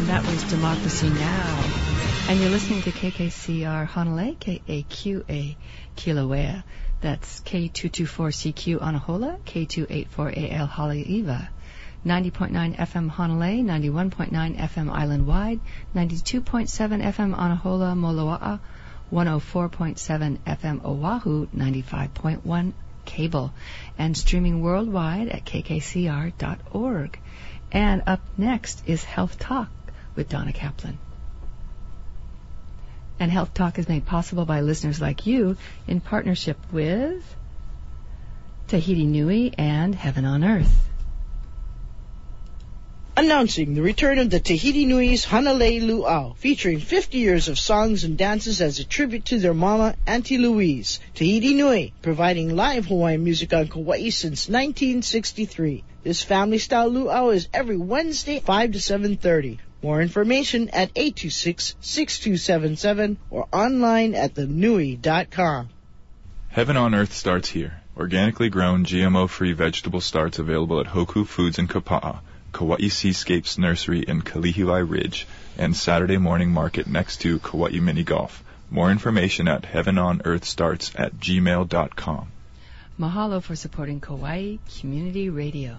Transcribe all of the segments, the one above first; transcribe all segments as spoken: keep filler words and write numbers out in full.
That was Democracy Now! And you're listening to K K C R Honolulu, K A Q A Kilauea. That's K two twenty-four C Q Anahola, K two eighty-four A L Haleiwa. ninety point nine F M Honolulu, ninety-one point nine F M Island-wide, ninety-two point seven F M Anahola, Moloa'a, one oh four point seven F M Oahu, ninety-five point one cable, and streaming worldwide at K K C R dot org. And up next is Health Talk with Donna Kaplan. And Health Talk is made possible by listeners like you in partnership with Tahiti Nui and Heaven on Earth. Announcing the return of the Tahiti Nui's Hanalei Luau, featuring fifty years of songs and dances as a tribute to their mama, Auntie Louise. Tahiti Nui, providing live Hawaiian music on Kauai since nineteen sixty-three. This family-style luau is every Wednesday, five to seven thirty. More information at eight two six, six two seven seven or online at the nui dot com. Heaven on Earth starts here. Organically grown, G M O-free vegetable starts available at Hoku Foods in Kapa'a, Kauai Seascapes Nursery in Kalihilai Ridge, and Saturday morning market next to Kauai Mini Golf. More information at heavenonearthstarts at gmail dot com. Mahalo for supporting Kauai Community Radio.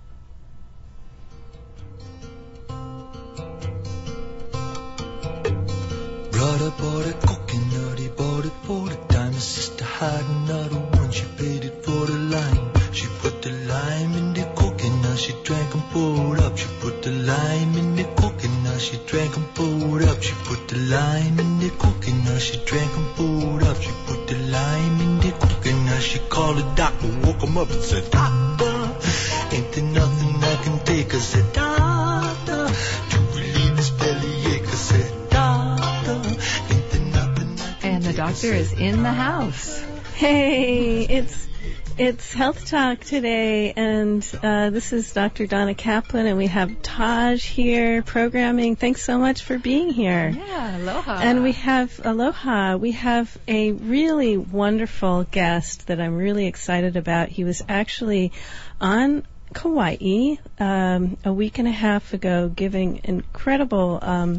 Brother bought a coconut, he bought it for the time. His sister had another one, she paid it for the lime. She put the lime in the coconut, she drank and poured up. She put the lime in the coconut, she drank and poured up. She put the lime in the coconut, she drank and poured up. She put the lime in the coconut, she called the doctor, woke him up and said, Doctor, ain't there nothing I can take? I said, Doctor, to relieve his bellyache. I said, Doctor, ain't there nothing I can And the take? doctor is in the house. Hey, it's it's Health Talk today, and uh, this is Doctor Donna Kaplan, and we have Taj here programming. Thanks so much for being here. Yeah, aloha. And we have, aloha, we have a really wonderful guest that I'm really excited about. He was actually on Kauai um, a week and a half ago giving incredible um,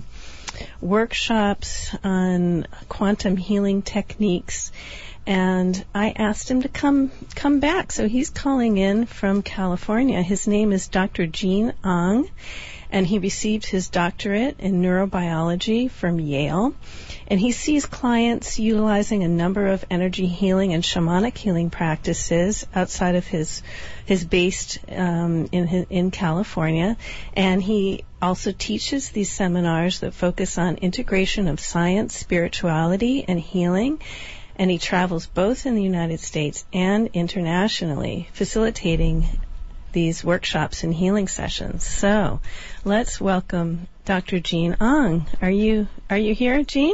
workshops on quantum healing techniques. And I asked him to come come back. So he's calling in from California. His name is Doctor Gene Ang, and he received his doctorate in neurobiology from Yale. And he sees clients utilizing a number of energy healing and shamanic healing practices outside of his his based um, in his, in California. And he also teaches these seminars that focus on integration of science, spirituality, and healing. And he travels both in the United States and internationally, facilitating these workshops and healing sessions. So let's welcome Doctor Gene Ang. Are you are you here, Gene?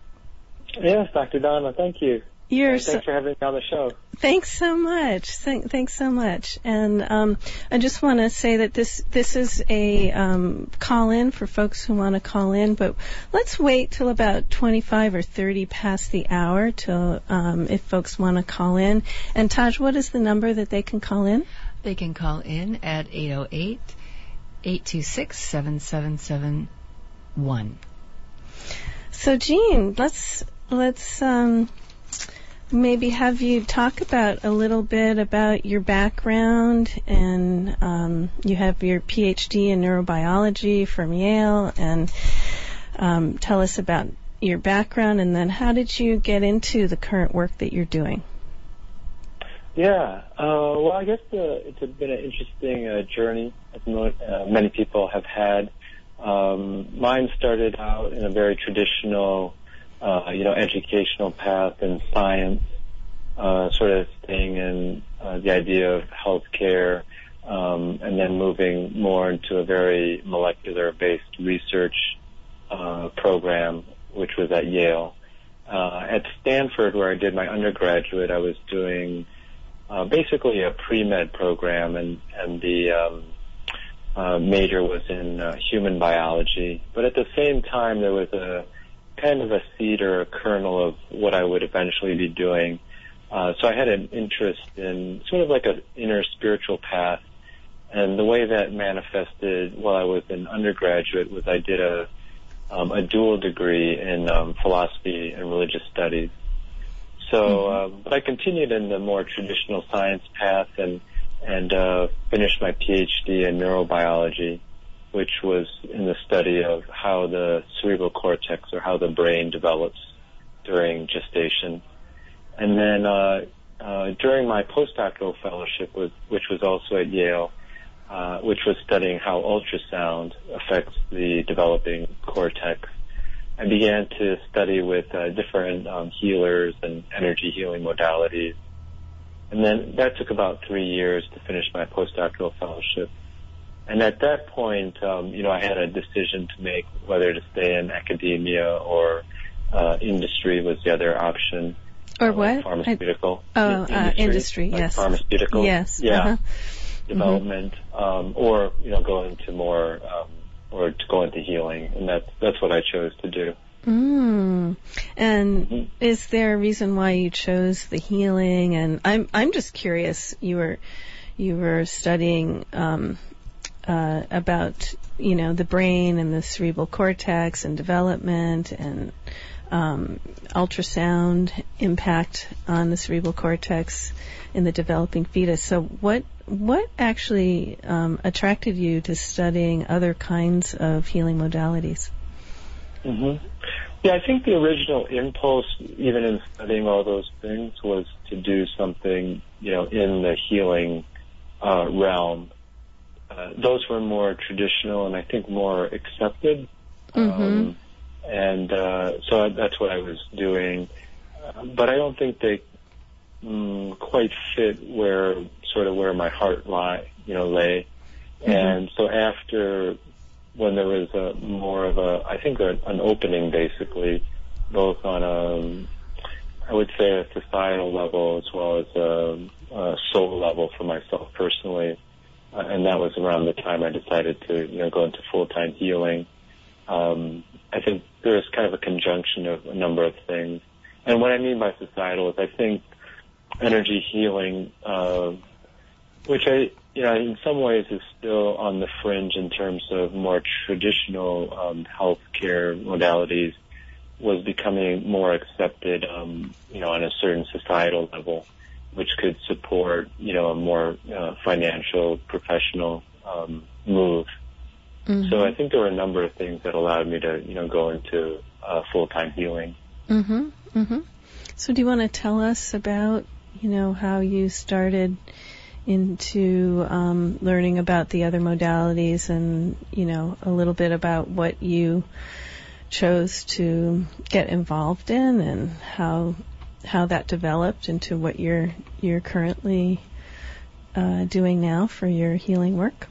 Yes, Doctor Donna, thank you. You're Thanks so, for having me on the show. Thanks so much. Thank, thanks so much. And um, I just want to say that this this is a um, call-in for folks who want to call in, but let's wait till about twenty-five or thirty past the hour till um, if folks want to call in. And Taj, what is the number that they can call in? They can call in at eight oh eight, eight two six, seven seven seven one. So, Gene, let's let's um, maybe have you talk about a little bit about your background, and um, you have your P H D in neurobiology from Yale, and um, tell us about your background, and then how did you get into the current work that you're doing? Yeah, uh, well, I guess uh, it's been an interesting uh, journey, as mo- uh, many people have had. Um, mine started out in a very traditional, uh, you know, educational path in science, uh, sort of staying in uh, the idea of healthcare, um, and then moving more into a very molecular-based research uh, program, which was at Yale. Uh, at Stanford, where I did my undergraduate, I was doing uh, basically a pre-med program, and, and the um, uh, major was in uh, human biology. But at the same time, there was a kind of a seed or a kernel of what I would eventually be doing. Uh, so I had an interest in sort of like an inner spiritual path, And the way that manifested while I was an undergraduate was I did a um, a dual degree in um, philosophy and religious studies. So, mm-hmm. uh, but I continued in the more traditional science path and and uh, finished my P H D in neurobiology, which was in the study of how the cerebral cortex or how the brain develops during gestation. And then uh, uh, during my postdoctoral fellowship, with, which was also at Yale, uh, which was studying how ultrasound affects the developing cortex, I began to study with uh, different um, healers and energy healing modalities. And then that took about three years to finish my postdoctoral fellowship. And at that point, um, you know, I had a decision to make whether to stay in academia or uh, industry was the other option. Or uh, what? Like pharmaceutical. I, oh, industry, uh, industry, like yes. Pharmaceutical. Yes. Yeah. Uh-huh. Development, mm-hmm. um, or, you know, go into more, um, or to go into healing. And that's, that's what I chose to do. Mm. And mm-hmm. is there a reason why you chose the healing? And I'm, I'm just curious, you were, you were studying, um, Uh, about, you know, the brain and the cerebral cortex and development and um, ultrasound impact on the cerebral cortex in the developing fetus. So what what actually um, attracted you to studying other kinds of healing modalities? Mm-hmm. Yeah, I think the original impulse, even in studying all those things, was to do something, you know, in the healing uh, realm. Uh, those were more traditional and I think more accepted. Mm-hmm. Um, and uh, so that's what I was doing. Uh, but I don't think they mm, quite fit where, sort of where my heart lie, you know, lay. Mm-hmm. And so after, when there was a more of a, I think a, an opening basically, both on a, I would say a societal level as well as a, a soul level for myself personally. Uh, and that was around the time I decided to, you know, go into full-time healing. Um, I think there was kind of a conjunction of a number of things. And what I mean by societal is I think energy healing, uh, which I, you know, in some ways is still on the fringe in terms of more traditional um, healthcare modalities, was becoming more accepted, um, you know, on a certain societal level, which could support, you know, a more uh, financial, professional um, move. Mm-hmm. So I think there were a number of things that allowed me to, you know, go into uh, full-time healing. Mm-hmm. Mm-hmm. So do you want to tell us about, you know, how you started into um, learning about the other modalities and, you know, a little bit about what you chose to get involved in and how how that developed into what you're you're currently uh, doing now for your healing work?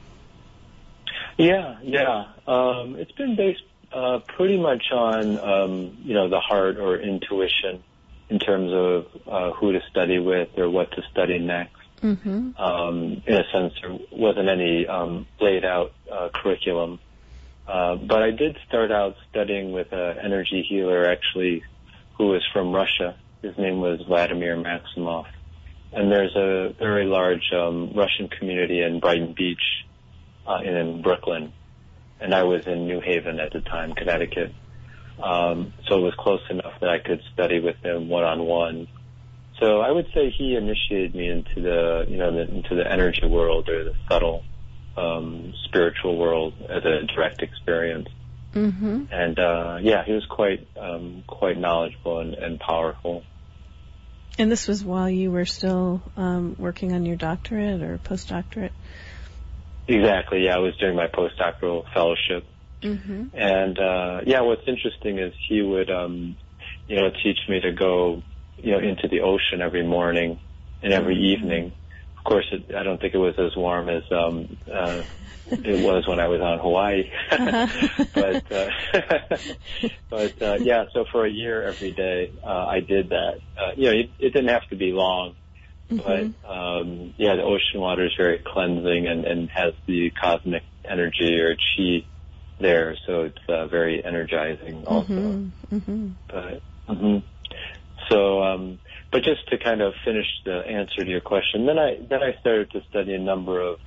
Yeah, yeah. Um, it's been based uh, pretty much on, um, you know, the heart or intuition in terms of uh, who to study with or what to study next. Mm-hmm. Um, in a sense, there wasn't any um, laid out uh, curriculum. Uh, but I did start out studying with an energy healer, actually, who was from Russia. His name was Vladimir Maximov. And there's a very large um, Russian community in Brighton Beach, uh, in Brooklyn. And I was in New Haven at the time, Connecticut. Um, so it was close enough that I could study with him one-on-one. So I would say he initiated me into the, you know, the, into the energy world or the subtle um, spiritual world as a direct experience. Mm-hmm. And uh, yeah, he was quite um, quite knowledgeable and, and powerful. And this was while you were still um, working on your doctorate or postdoctorate? Exactly. Yeah, I was doing my postdoctoral fellowship. Mm-hmm. And uh, yeah, what's interesting is he would, um, you know, teach me to go, you know, into the ocean every morning and every mm-hmm. evening. Of course, it, I don't think it was as warm as um, uh, it was when I was on Hawaii. Uh-huh. but uh, but uh, yeah, so for a year every day uh, I did that. Uh, you know, it, it didn't have to be long, mm-hmm. but um, yeah, the ocean water is very cleansing and, and has the cosmic energy or chi there, so it's uh, very energizing also. Mm-hmm. Mm-hmm. But mm-hmm. so. Um, But just to kind of finish the answer to your question, then I then I started to study a number of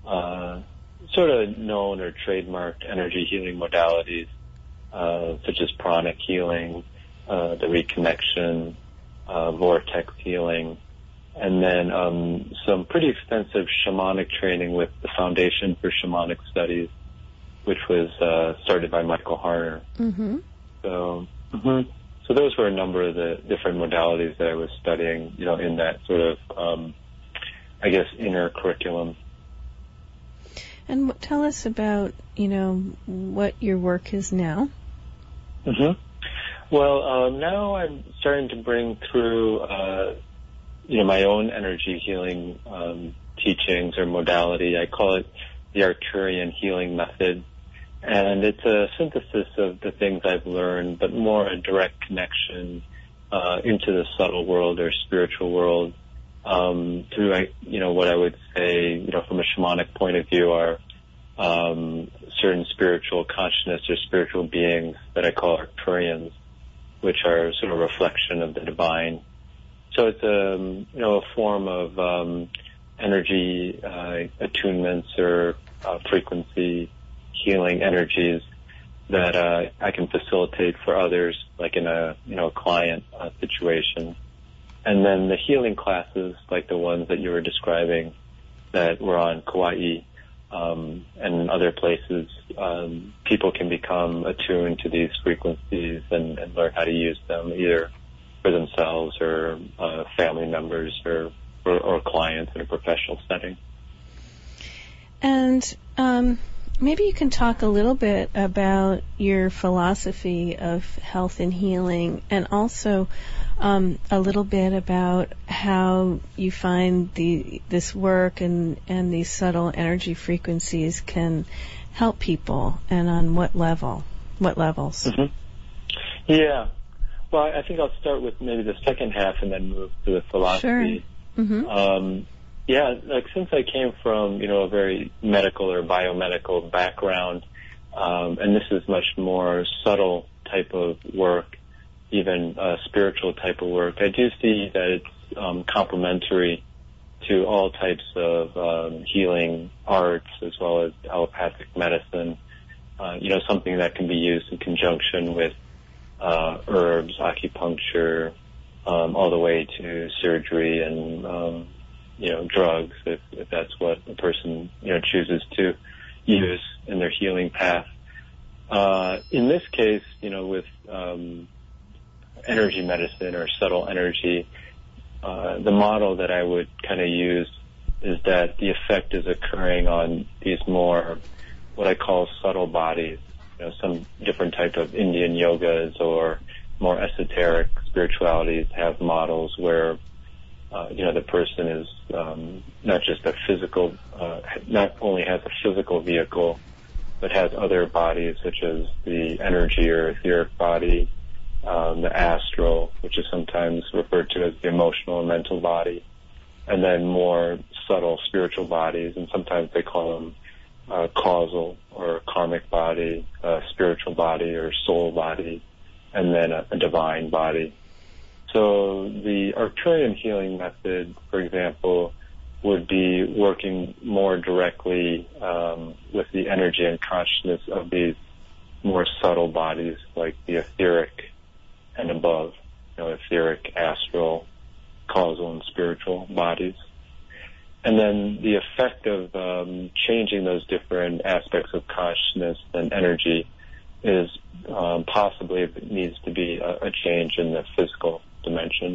uh, sort of known or trademarked energy healing modalities, uh, such as pranic healing, uh, the reconnection, uh, vortex healing, and then um, some pretty extensive shamanic training with the Foundation for Shamanic Studies, which was uh, started by Michael Harner. Mm-hmm. So, mm-hmm. so those were a number of the different modalities that I was studying, you know, in that sort of, um, I guess, inner curriculum. And w- tell us about, you know, what your work is now. Mm-hmm. Well, uh, now I'm starting to bring through, uh, you know, my own energy healing um, teachings or modality. I call it the Arcturian healing method. And it's a synthesis of the things I've learned, but more a direct connection uh, into the subtle world or spiritual world um, through, you know, what I would say, you know, from a shamanic point of view are um, certain spiritual consciousness or spiritual beings that I call Arcturians, which are sort of a reflection of the divine. So it's a, you know, a form of um, energy uh, attunements or uh, frequency healing energies that uh, I can facilitate for others, like in a, you know, client uh, situation. And then the healing classes, like the ones that you were describing that were on Kauai um, and other places, um, people can become attuned to these frequencies and, and learn how to use them either for themselves or uh, family members or, or, or clients in a professional setting. And um, maybe you can talk a little bit about your philosophy of health and healing, and also um, a little bit about how you find the this work and, and these subtle energy frequencies can help people, and on what level, what levels. Mm-hmm. Yeah. Well, I think I'll start with maybe the second half and then move to the philosophy. Sure. Mm-hmm. Um, yeah, like since I came from, you know, a very medical or biomedical background, um, and this is much more subtle type of work, even uh, spiritual type of work, I do see that it's um, complementary to all types of um, healing arts as well as allopathic medicine. Uh, you know, something that can be used in conjunction with uh, herbs, acupuncture, um, all the way to surgery and um, you know, drugs, if, if that's what a person, you know, chooses to use in their healing path. Uh, in this case, you know, with um, energy medicine or subtle energy, uh, the model that I would kind of use is that the effect is occurring on these more, what I call subtle bodies. You know, some different type of Indian yogas or more esoteric spiritualities have models where Uh, you know, the person is um, not just a physical, uh, not only has a physical vehicle, but has other bodies such as the energy or etheric body, um, the astral, which is sometimes referred to as the emotional and mental body, and then more subtle spiritual bodies, and sometimes they call them uh, causal or karmic body, uh, spiritual body or soul body, and then a, a divine body. So the Arcturian healing method, for example, would be working more directly um, with the energy and consciousness of these more subtle bodies, like the etheric and above, you know, etheric, astral, causal, and spiritual bodies. And then the effect of um, changing those different aspects of consciousness and energy is um, possibly, if it needs to be, a, a change in the physical dimension.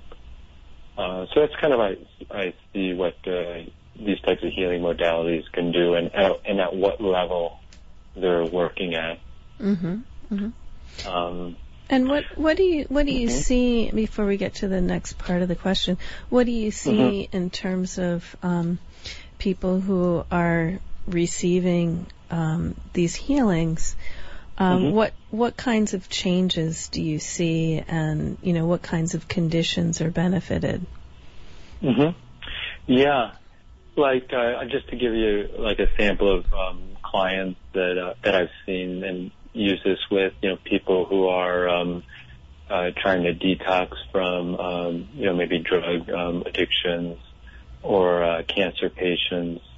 Uh, so that's kind of I, I see what uh, these types of healing modalities can do, and at, and at what level they're working at. Mm-hmm. Mm-hmm. Um, and what what do you what do you mm-hmm. see before we get to the next part of the question? What do you see mm-hmm. in terms of um, people who are receiving um, these healings? Um, mm-hmm. What what kinds of changes do you see, and you know what kinds of conditions are benefited? Mm-hmm. Yeah, like uh, just to give you like a sample of um, clients that uh, that I've seen and use this with, you know, people who are um, uh, trying to detox from um, you know maybe drug um, addictions or uh, cancer patients.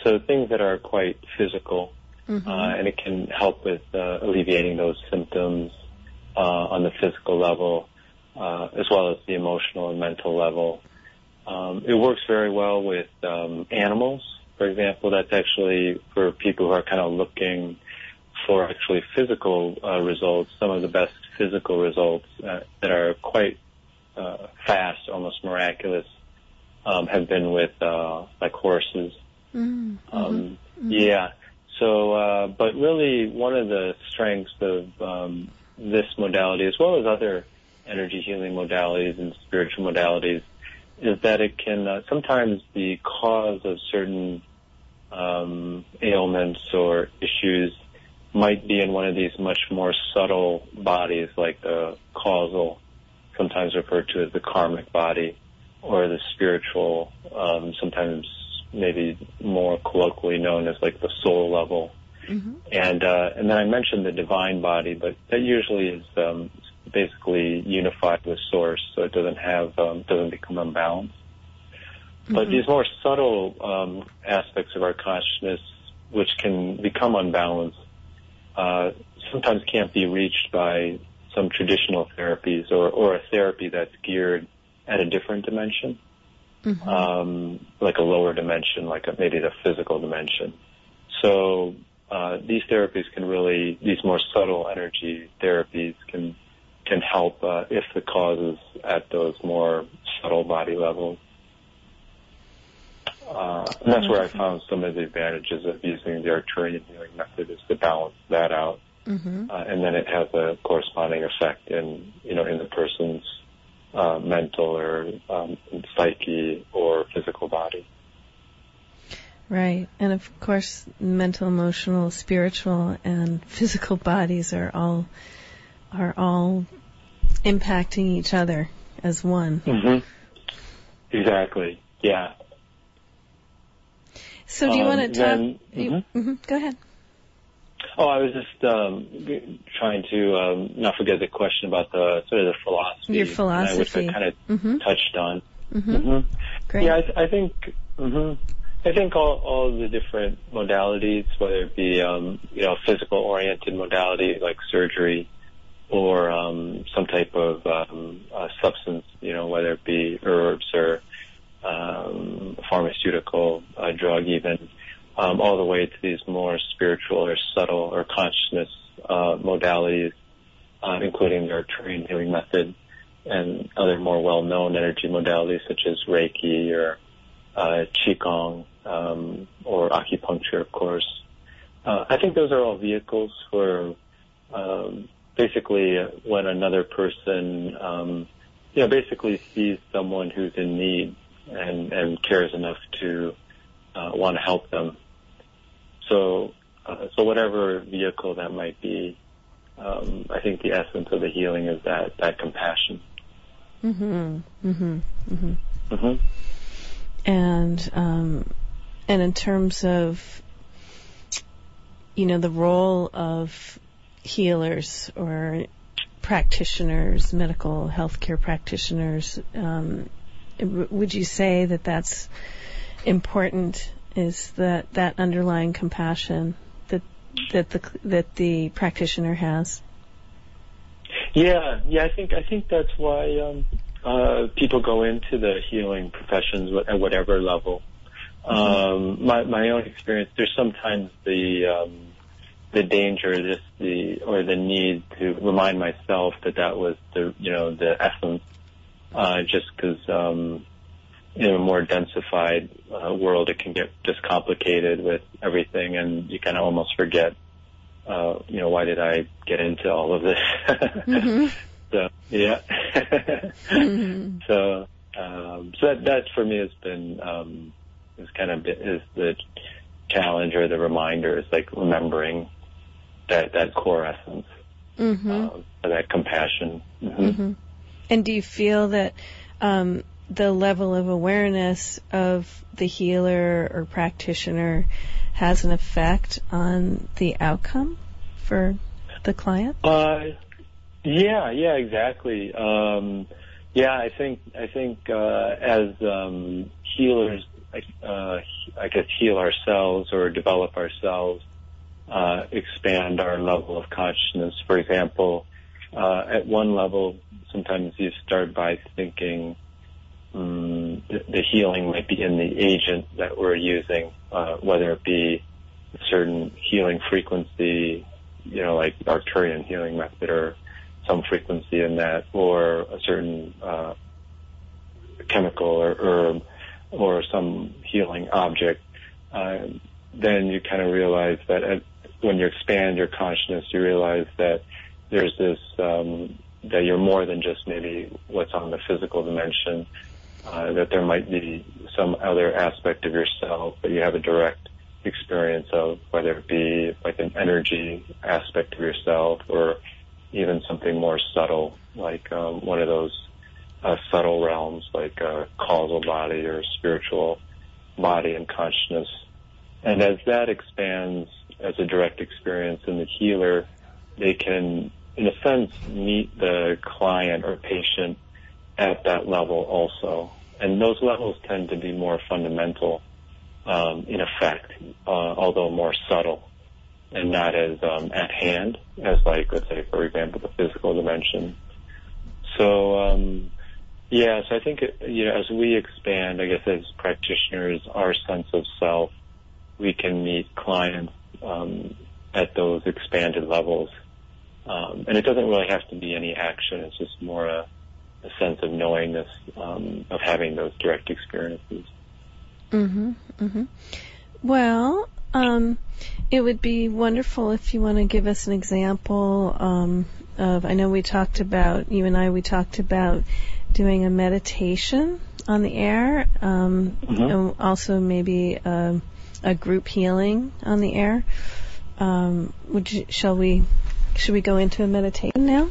so things that are quite physical, Mm-hmm. uh, and it can help with uh, alleviating those symptoms uh, on the physical level, uh, as well as the emotional and mental level. Um, it works very well with um, animals, for example. That's actually for people who are kind of looking for actually physical uh, results. Some of the best physical results uh, that are quite uh, fast, almost miraculous, um, have been with uh, like horses. Mm-hmm. Um, mm-hmm. Yeah. So, uh, but really, one of the strengths of um, this modality, as well as other energy healing modalities and spiritual modalities, is that it can uh, sometimes the cause of certain um, ailments or issues might be in one of these much more subtle bodies, like the causal, sometimes referred to as the karmic body, or the spiritual, um, sometimes maybe more colloquially known as like the soul level. Mm-hmm. And uh, and then I mentioned the divine body, but that usually is um, basically unified with source, so it doesn't have um, doesn't become unbalanced. Mm-hmm. But these more subtle um, aspects of our consciousness, which can become unbalanced, uh, sometimes can't be reached by some traditional therapies or, or a therapy that's geared at a different dimension. Mm-hmm. Um, like a lower dimension, like a, maybe the physical dimension. So uh, these therapies can really, these more subtle energy therapies can can help uh, if the cause is at those more subtle body levels. Uh, and that's where I found some of the advantages of using the Arcturian healing method, is to balance that out, mm-hmm. uh, and then it has a corresponding effect in you know in the person's Uh, mental or um, psyche or physical body. Right. And of course, mental, emotional, spiritual, and physical bodies are all are all impacting each other as one. Mm-hmm. Exactly. Yeah. So do you um, want to talk? Then, you, mm-hmm. mm-hmm, go ahead. Oh, I was just um, trying to um, not forget the question about the sort of the philosophy. Your philosophy. Which I kind of mm-hmm. touched on. Mm-hmm. Mm-hmm. Great. Yeah, I, th- I think. Mm-hmm. I think all, all the different modalities, whether it be um, you know physical-oriented modality like surgery, or um, some type of um, uh, substance, you know, whether it be herbs or um, pharmaceutical uh, drug, even. Um, all the way to these more spiritual or subtle or consciousness uh, modalities, uh, including the Arcturian healing method and other more well-known energy modalities such as Reiki or uh, Qigong um, or acupuncture, of course. Uh, I think those are all vehicles for um, basically when another person, um, you know, basically sees someone who's in need and, and cares enough to uh, want to help them. So, uh, so whatever vehicle that might be, um, I think the essence of the healing is that, that compassion. Mm-hmm. Mm-hmm. Mm-hmm. Mm-hmm. And, um, and in terms of, you know, the role of healers or practitioners, medical healthcare practitioners, um, would you say that that's important? Is that that underlying compassion that that the that the practitioner has? Yeah, yeah. I think I think that's why um, uh, people go into the healing professions at whatever level. Mm-hmm. Um, my my own experience, there's sometimes the um, the danger, just the or the need to remind myself that that was the you know the essence, uh, just because. Um, in a more densified uh, world, it can get just complicated with everything, and you kind of almost forget, uh, you know, why did I get into all of this? Mm-hmm. So, yeah. mm-hmm. So, um, so that, that for me has been, um, is kind of is the challenge or the reminder, is like remembering that, that core essence, mm-hmm. um, that compassion. Mm-hmm. Mm-hmm. And do you feel that, um, the level of awareness of the healer or practitioner has an effect on the outcome for the client? Uh, yeah, yeah, exactly. Um, yeah, I think I think uh, as um, healers uh, I guess, heal ourselves or develop ourselves, uh, expand our level of consciousness. For example, uh, at one level, sometimes you start by thinking um, the, the healing might be in the agent that we're using, uh, whether it be a certain healing frequency, you know, like the Arcturian healing method or some frequency in that, or a certain uh, chemical or herb or some healing object. Uh, then you kind of realize that at, when you expand your consciousness, you realize that there's this, um, that you're more than just maybe what's on the physical dimension, uh, that there might be some other aspect of yourself that you have a direct experience of, whether it be like an energy aspect of yourself or even something more subtle, like um, one of those uh, subtle realms, like a causal body or spiritual body and consciousness. And as that expands as a direct experience in the healer, they can, in a sense, meet the client or patient at that level also. And those levels tend to be more fundamental um, in effect, uh, although more subtle and not as um, at hand as, like, let's say, for example, the physical dimension. So, um, yeah, so I think, it, you know, as we expand, I guess as practitioners, our sense of self, we can meet clients um, at those expanded levels. Um, and it doesn't really have to be any action. It's just more a, a sense of knowingness, um, of having those direct experiences. Mm-hmm. Mm-hmm. Well, um, it would be wonderful if you want to give us an example um, of, I know we talked about, you and I, we talked about doing a meditation on the air, um, mm-hmm. and also maybe a, a group healing on the air. Um, would you, shall we, should we go into a meditation now?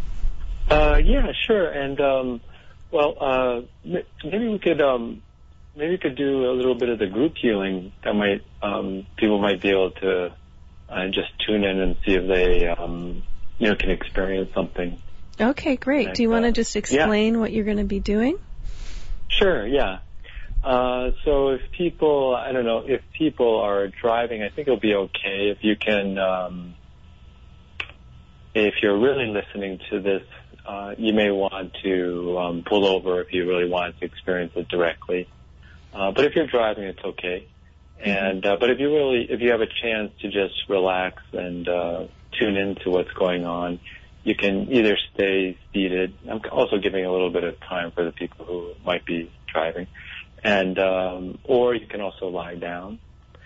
Uh, yeah, sure. And, um, well, uh, maybe we could, um, Maybe we could do a little bit of the group healing. That might um, people might be able to uh, just tune in and see if they, um, you know, can experience something. Okay, great. Like, do you want to just explain yeah. what you're going to be doing? Sure. Yeah. Uh, so if people, I don't know, if people are driving, I think it'll be okay if you can. Um, if you're really listening to this, uh, you may want to um, pull over if you really want to experience it directly. Uh, but if you're driving, it's okay. And uh, but if you really, if you have a chance to just relax and uh, tune into what's going on, you can either stay seated. I'm also giving a little bit of time for the people who might be driving, and um, or you can also lie down.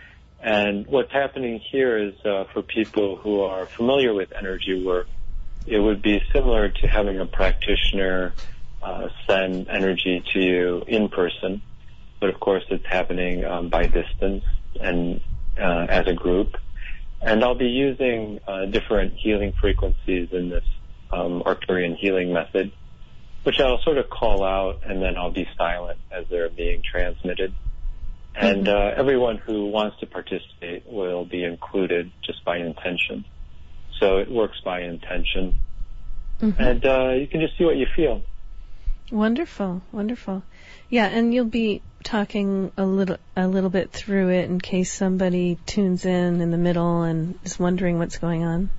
And what's happening here is uh, for people who are familiar with energy work, it would be similar to having a practitioner uh, send energy to you in person. But of course, it's happening um, by distance and uh, as a group. And I'll be using uh, different healing frequencies in this um, Arcturian healing method, which I'll sort of call out, and then I'll be silent as they're being transmitted. And uh, everyone who wants to participate will be included just by intention. So it works by intention. Mm-hmm. And uh, you can just see what you feel. Wonderful, wonderful. Yeah, and you'll be talking a little a little bit through it in case somebody tunes in in the middle and is wondering what's going on.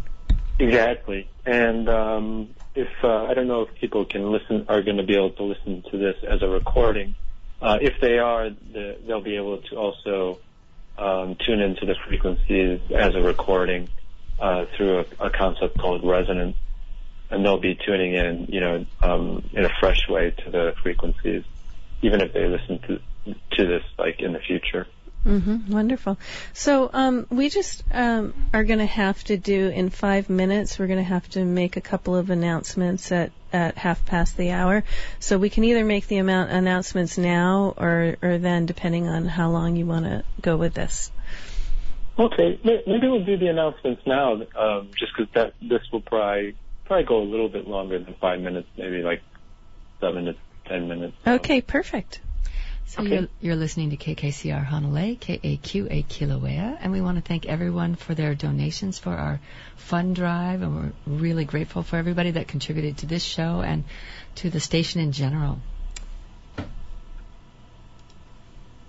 Exactly. And um, if uh, I don't know if people can listen, are going to be able to listen to this as a recording. Uh, if they are, the, they'll be able to also um, tune into the frequencies as a recording uh, through a, a concept called resonance. And they'll be tuning in, you know, um, in a fresh way to the frequencies, even if they listen to to this, like, in the future. Mm-hmm. Wonderful. So um, we just um, are going to have to do, in five minutes, we're going to have to make a couple of announcements at, at half past the hour. So we can either make the amount announcements now or, or then, depending on how long you want to go with this. Okay. Maybe we'll do the announcements now, um, just because that this will probably... Probably go a little bit longer than five minutes, maybe like seven to ten minutes. Okay, perfect. So okay. you're, you're listening to K K C R Honolulu, K A Q A Kilauea, and we want to thank everyone for their donations for our fund drive, and we're really grateful for everybody that contributed to this show and to the station in general.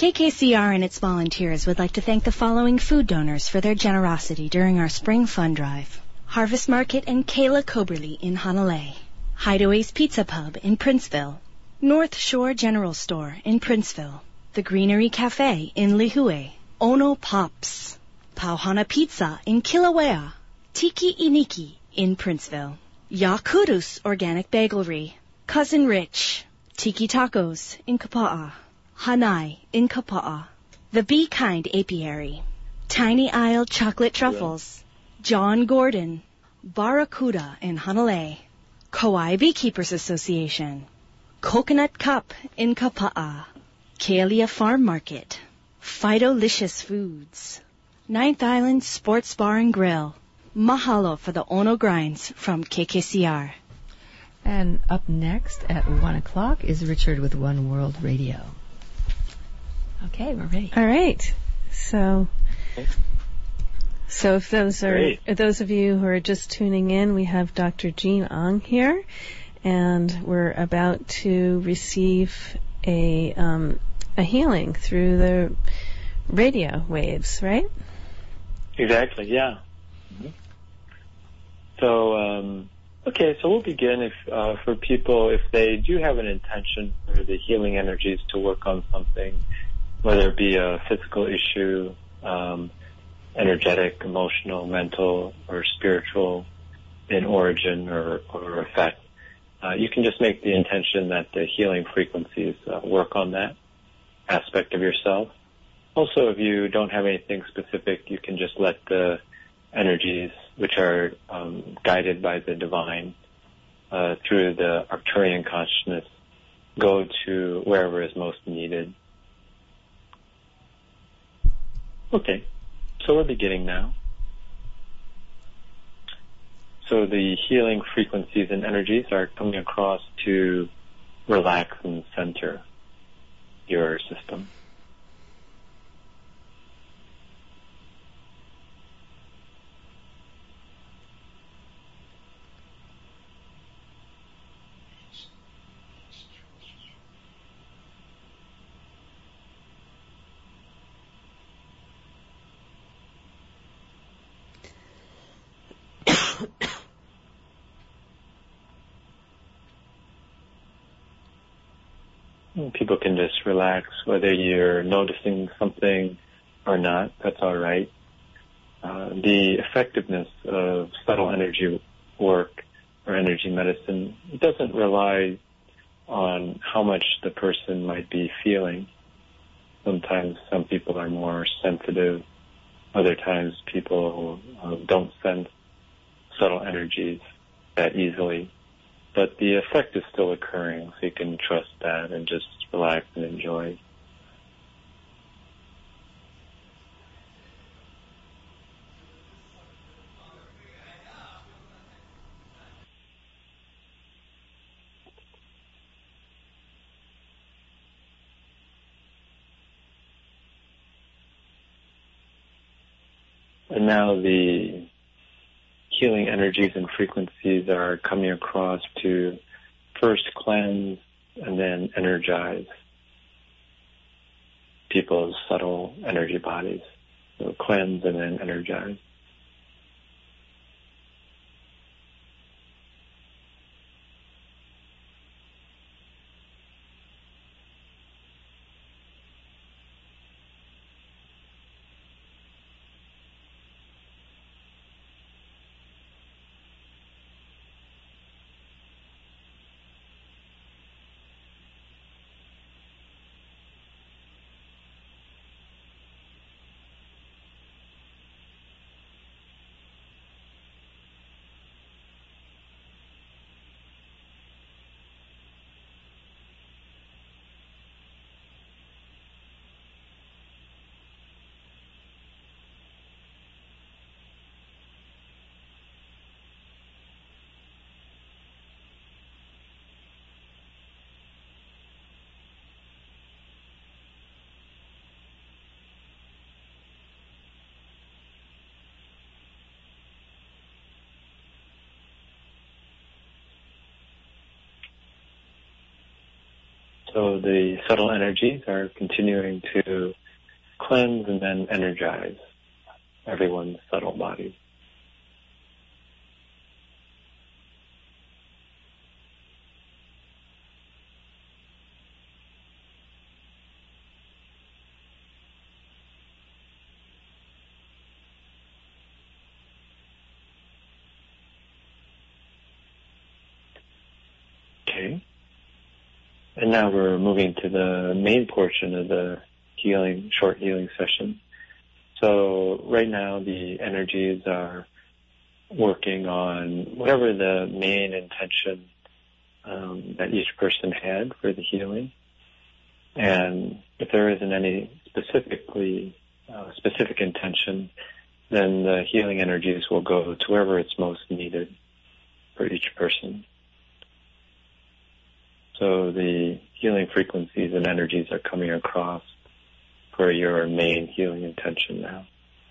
K K C R and its volunteers would like to thank the following food donors for their generosity during our Spring Fund Drive. Harvest Market and Kayla Coberly in Honolulu. Hideaway's Pizza Pub in Princeville. North Shore General Store in Princeville. The Greenery Cafe in Lihue. Ono Pops. Pauhana Pizza in Kilauea. Tiki Iniki in Princeville. Yakurus Organic Bagelry. Cousin Rich. Tiki Tacos in Kapa'a. Hanai in Kapa'a. The Be Kind Apiary. Tiny Isle Chocolate Truffles. John Gordon. Barracuda in Honolulu. Kauai Beekeepers Association. Coconut Cup in Kapa'a. Kalia Farm Market. Phytolicious Foods. Ninth Island Sports Bar and Grill. Mahalo for the Ono Grinds from K K C R. And up next at one o'clock is Richard with One World Radio. Okay, we're ready. All right. So, so if those are Great. if those of you who are just tuning in, we have Doctor Jean Ong here, and we're about to receive a um, a healing through the radio waves, right? Exactly, yeah. Mm-hmm. So, um, okay, so we'll begin if uh, for people, if they do have an intention for the healing energies to work on something, whether it be a physical issue, um, energetic, emotional, mental, or spiritual in origin or, or effect, uh, you can just make the intention that the healing frequencies uh, work on that aspect of yourself. Also, if you don't have anything specific, you can just let the energies, which are um, guided by the divine uh, through the Arcturian consciousness, go to wherever is most needed. Okay, so we're beginning now. So the healing frequencies and energies are coming across to relax and center your system. People can just relax, whether you're noticing something or not, that's all right. Uh, the effectiveness of subtle energy work or energy medicine doesn't rely on how much the person might be feeling. Sometimes some people are more sensitive. Other times people uh, don't sense subtle energies that easily. But the effect is still occurring, so you can trust that and just relax and enjoy. And now the healing energies and frequencies are coming across to first cleanse and then energize people's subtle energy bodies. So cleanse and then energize. So the subtle energies are continuing to cleanse and then energize everyone's subtle body. Okay. And now we're moving to the main portion of the healing, short healing session. So right now the energies are working on whatever the main intention um, that each person had for the healing. And if there isn't any specifically uh, specific intention, then the healing energies will go to wherever it's most needed for each person. So the healing frequencies and energies are coming across for your main healing intention now.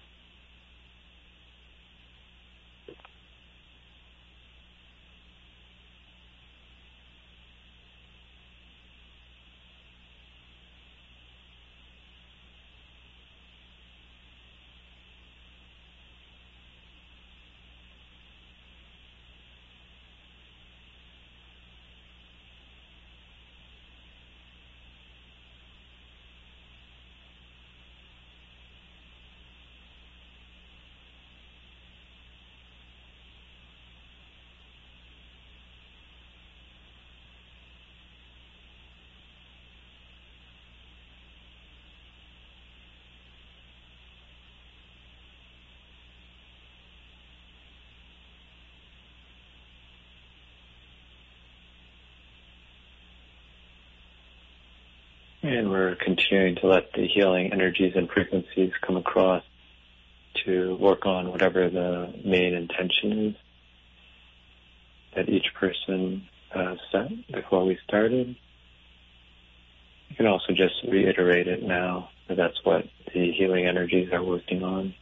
And we're continuing to let the healing energies and frequencies come across to work on whatever the main intention is that each person uh, set before we started. You can also just reiterate it now, that that's what the healing energies are working on.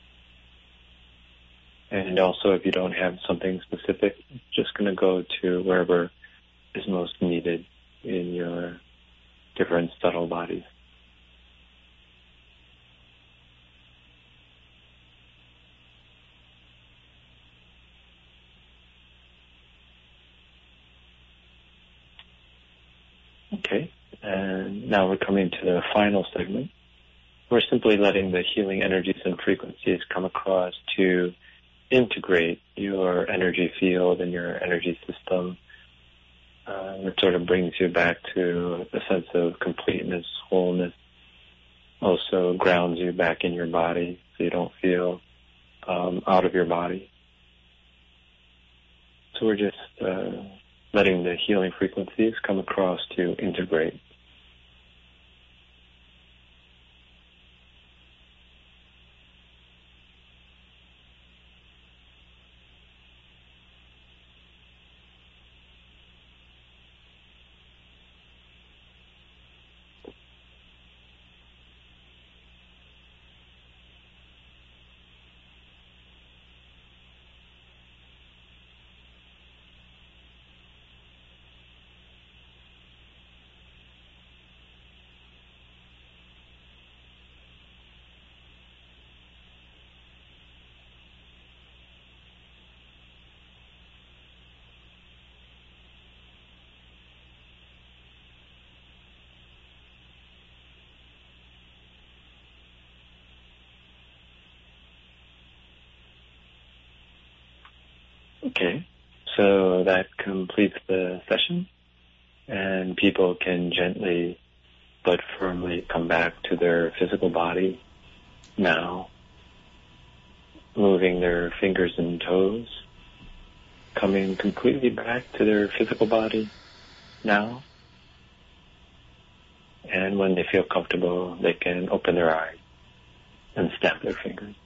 And also, if you don't have something specific, just going to go to wherever is most needed in your different subtle bodies. Okay, and now we're coming to the final segment. We're simply letting the healing energies and frequencies come across to integrate your energy field and your energy system. Uh, it sort of brings you back to a sense of completeness, wholeness. Also grounds you back in your body so you don't feel um, out of your body. So we're just uh, letting the healing frequencies come across to integrate. Okay, so that completes the session, and people can gently but firmly come back to their physical body now, moving their fingers and toes, coming completely back to their physical body now, and when they feel comfortable, they can open their eyes and snap their fingers.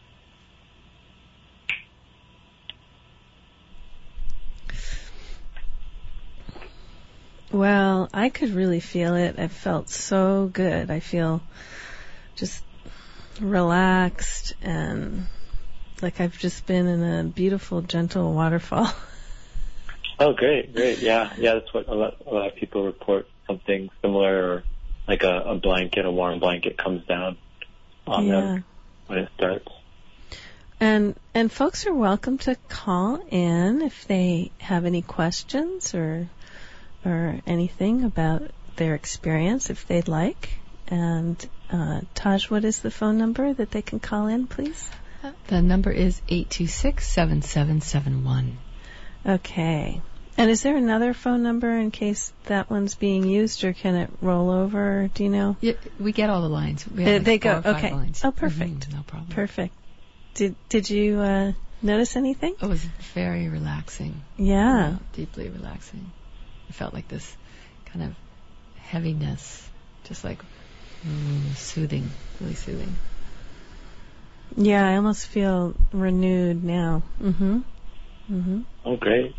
Well, I could really feel it. I felt so good. I feel just relaxed and like I've just been in a beautiful, gentle waterfall. Oh, great, great. Yeah, yeah, that's what a lot, a lot of people report something similar, or like a, a blanket, a warm blanket comes down on yeah. them when it starts. And and folks are welcome to call in if they have any questions or or anything about their experience, if they'd like. And uh, Taj, what is the phone number that they can call in, please? The number is eight two six, seven seven seven one. Okay. And is there another phone number in case that one's being used, or can it roll over? Do you know? Yeah, we get all the lines. We They, have they like go. four or five Okay. lines. Oh, perfect. Mm-hmm, no problem. Perfect. Did Did you uh, notice anything? It was very relaxing. Yeah. Uh, deeply relaxing. I felt like this kind of heaviness, just like mm, soothing, really soothing. Yeah, I almost feel renewed now. Mm-hmm. Mm-hmm. Oh, great.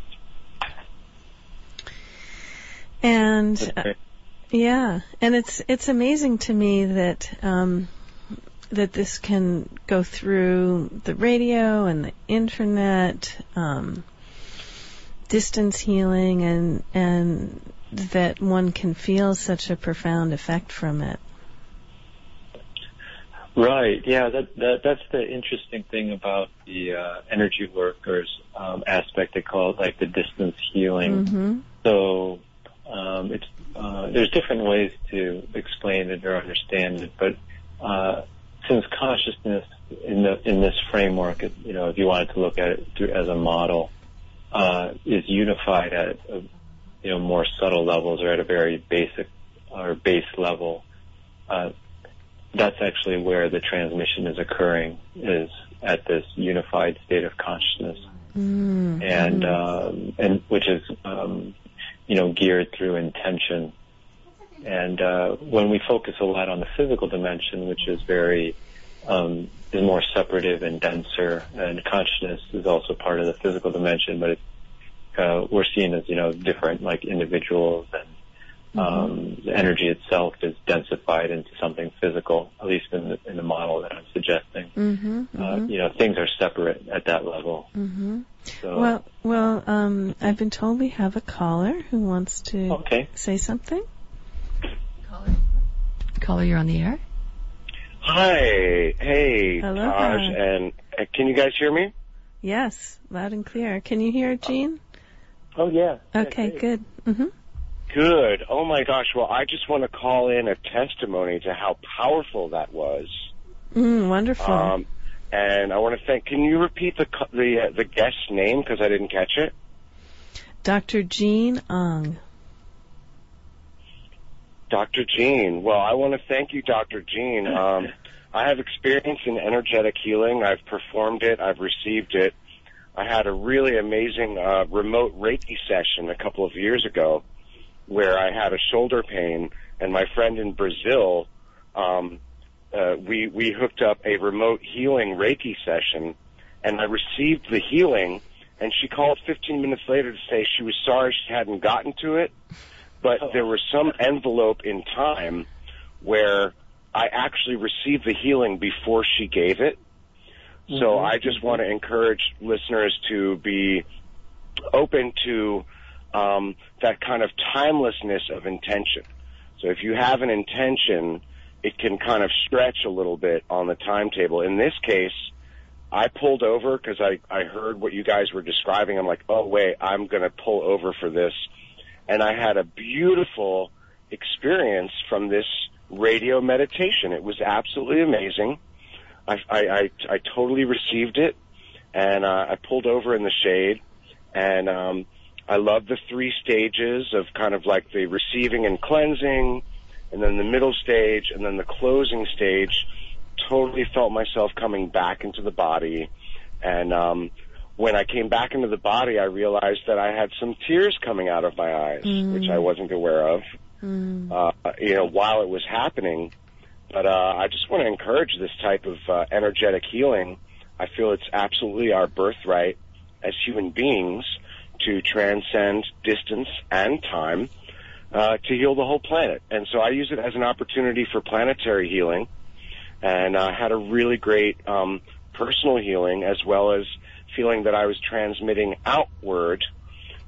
And That's uh, great. yeah, and it's it's amazing to me that um, that this can go through the radio and the internet, um, distance healing, and and that one can feel such a profound effect from it. Right. Yeah. That, that that's the interesting thing about the uh, energy workers um, aspect. They call it like the distance healing. Mm-hmm. So um, it's uh, there's different ways to explain it or understand it, but uh, since consciousness in the in this framework, you know, if you wanted to look at it through, as a model, uh, is unified at a, you know, more subtle levels or at a very basic or base level. Uh, that's actually where the transmission is occurring, is at this unified state of consciousness, Mm-hmm. and um, and which is um, you know, geared through intention. And uh, when we focus a lot on the physical dimension, which is very um, is more separative and denser, and consciousness is also part of the physical dimension, but it's, uh, we're seen as, you know, different, like individuals, and um, the energy itself is densified into something physical, at least in the, in the model that I'm suggesting. Mm-hmm, mm-hmm. Uh, you know, things are separate at that level. Mm-hmm. So, Well, well, um, I've been told we have a caller who wants to okay. say something. Caller, caller, you're on the air. Hi, hey, Aloha. Taj, and uh, can you guys hear me? Yes, loud and clear. Can you hear Jean? Oh, yeah. Okay, Yeah, good. Mm-hmm. Good. Oh my gosh. Well, I just want to call in a testimony to how powerful that was. Mm, wonderful. Um, and I want to thank. Can you repeat the co- the uh, the guest's name because I didn't catch it? Doctor Jean Ong. Doctor Jean. Well, I want to thank you, Doctor Jean. Um, I have experience in energetic healing. I've performed it. I've received it. I had a really amazing uh, remote Reiki session a couple of years ago where I had a shoulder pain, and my friend in Brazil, um, uh, we, we hooked up a remote healing Reiki session, and I received the healing, and she called fifteen minutes later to say she was sorry she hadn't gotten to it, but there was some envelope in time where I actually received the healing before she gave it. Mm-hmm. So I just want to encourage listeners to be open to um, that kind of timelessness of intention. So if you have an intention, it can kind of stretch a little bit on the timetable. In this case, I pulled over because I, I heard what you guys were describing. I'm like, oh, wait, I'm going to pull over for this. And I had a beautiful experience from this radio meditation. It was absolutely amazing. I, I, I, I totally received it, and uh, I pulled over in the shade, and um, I love the three stages of kind of like the receiving and cleansing, and then the middle stage, and then the closing stage. Totally felt myself coming back into the body, and um, when I came back into the body, I realized that I had some tears coming out of my eyes, mm. which I wasn't aware of, mm. uh, you know, while it was happening. But uh, I just want to encourage this type of uh, energetic healing. I feel it's absolutely our birthright as human beings to transcend distance and time uh, to heal the whole planet. And so I use it as an opportunity for planetary healing, and I uh, had a really great um, personal healing, as well as feeling that I was transmitting outward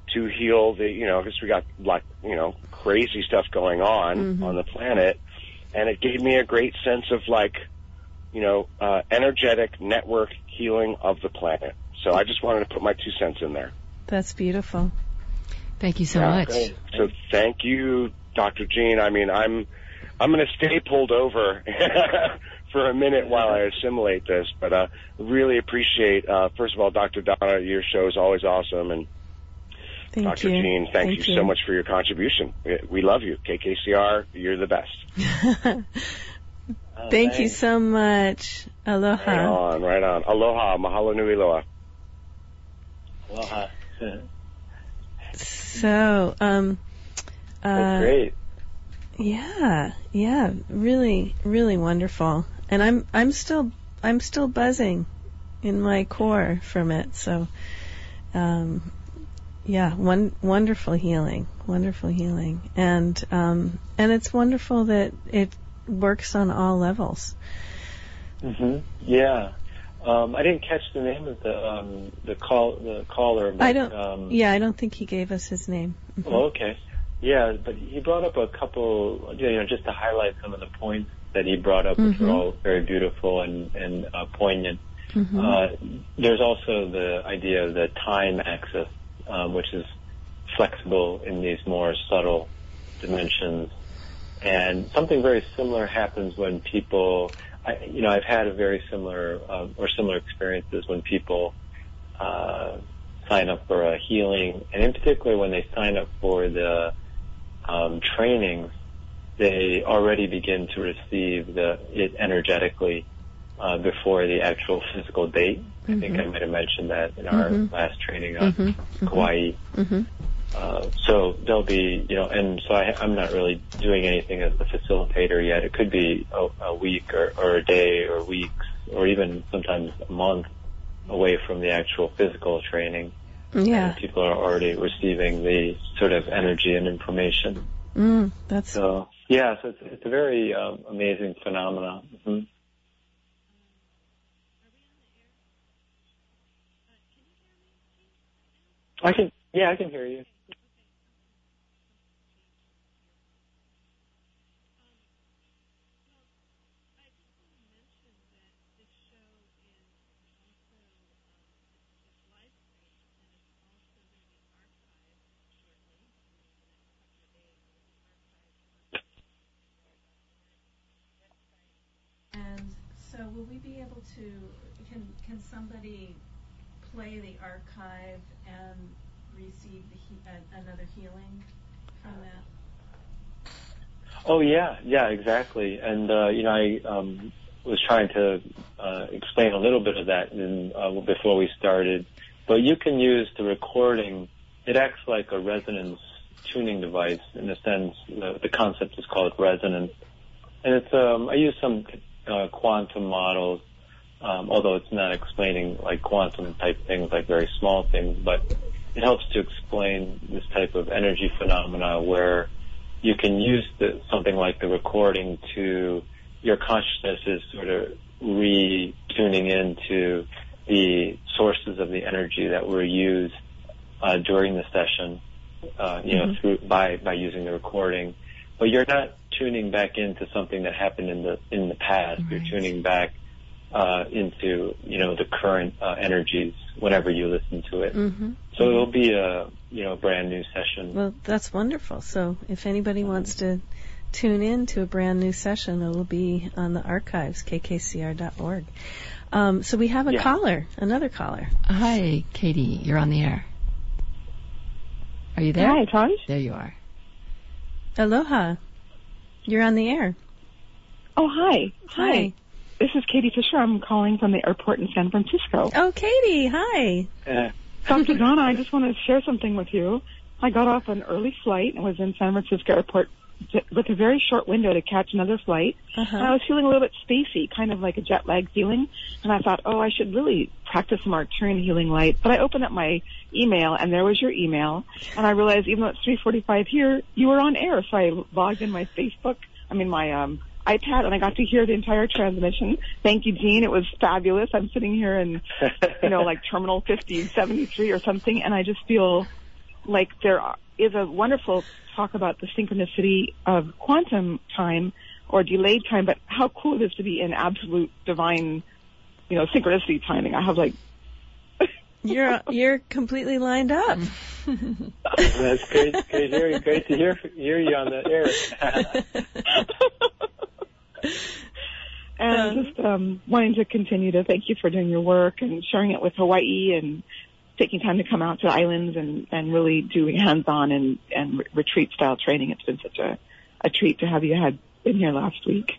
to heal the, you know, because we got like, you know, crazy stuff going on Mm-hmm. on the planet. And it gave me a great sense of like, you know, uh, energetic network healing of the planet. So I just wanted to put my two cents in there. That's beautiful. Thank you so Yeah, much. Great. So thank you, Doctor Jean. I mean, I'm, I'm going to stay pulled over for a minute while I assimilate this, but uh, really appreciate, uh, first of all, Doctor Donna, your show is always awesome, and Thank Doctor you. Jean, thank, Thank you, you so much for your contribution. We, we love you. K K C R, you're the best. Uh, Thank you thanks. so much. Aloha. Right on, right on. Aloha, mahalo nui loa. Aloha. So, um, uh, That's great. yeah, yeah, really, really wonderful. And I'm, I'm still, I'm still buzzing in my core from it. So, um, yeah, one wonderful healing, wonderful healing, and um, and it's wonderful that it works on all levels. hmm Yeah. Um, I didn't catch the name of the um, the call the caller. But, I don't. Um, Yeah, I don't think he gave us his name. Mhm. Oh, okay. Yeah, but he brought up a couple, you know, just to highlight some of the points that he brought up, which Mhm. were all very beautiful and, and uh, poignant. Mhm. Uh, there's also the idea of the time axis, um, which is flexible in these more subtle dimensions. And something very similar happens when people, I, you know, I've had a very similar uh, or similar experiences when people uh, sign up for a healing, and in particular when they sign up for the um, trainings, they already begin to receive the it energetically uh, before the actual physical date. Mm-hmm. I think I might have mentioned that in our Mm-hmm. last training on Mm-hmm. Kauai. Mm-hmm. Uh, so there'll be, you know, and so I, I'm not really doing anything as the facilitator yet. It could be a, a week or, or a day or weeks or even sometimes a month away from the actual physical training. Yeah. And people are already receiving the sort of energy and information. Mm, that's So, yeah, so it's, it's a very um, amazing phenomenon. Mm-hmm. I can, yeah, I can hear you. And so, will we be able to? Can can somebody play the archive and receive the he, uh, another healing from that? Oh yeah, yeah, exactly. And uh, you know, I um, was trying to uh, explain a little bit of that in, uh, before we started. But you can use the recording. It acts like a resonance tuning device in a sense. The, the concept is called resonance, and it's um, I use some uh, quantum models, um, although it's not explaining like quantum type things, like very small things, but it helps to explain this type of energy phenomena where you can use the, something like the recording to your consciousness is sort of re-tuning into the sources of the energy that were used uh, during the session, uh, you Mm-hmm. know, through by by using the recording. But you're not tuning back into something that happened in the in the past. Right. You're tuning back uh, into you know the current uh, energies whenever you listen to it. Mm-hmm. So it'll be a you know brand new session. Well, that's wonderful. So, if anybody wants to tune in to a brand new session, it'll be on the archives, k k c r dot org. Um, so we have a Yeah. caller, another caller. Hi, Katie. You're on the air. Are you there? Hi, Taj. There you are. Aloha. You're on the air. Oh, hi. Hi. This is Katie Fisher. I'm calling from the airport in San Francisco. Oh, Katie. Hi. Uh, Doctor Donna, I just want to share something with you. I got off an early flight and was in San Francisco airport with a very short window to catch another flight. Uh-huh. And I was feeling a little bit spacey, kind of like a jet lag feeling. And I thought, oh, I should really practice some Arcturian healing light. But I opened up my email, and there was your email. And I realized even though it's three forty-five here, you were on air. So I logged in my Facebook, I mean my um, iPad, and I got to hear the entire transmission. Thank you, Jean. It was fabulous. I'm sitting here in, you know, like Terminal fifty seventy-three or something, and I just feel like there is a wonderful talk about the synchronicity of quantum time or delayed time, but how cool it is to be in absolute divine, you know, synchronicity timing. I have like, you're you're completely lined up. That's great. Great, hear, great to hear hear you on the air. And Um, just um, wanting to continue to thank you for doing your work and sharing it with Hawaii and taking time to come out to the islands and, and really doing hands-on and, and retreat-style training. It's been such a, a treat to have you had been here last week.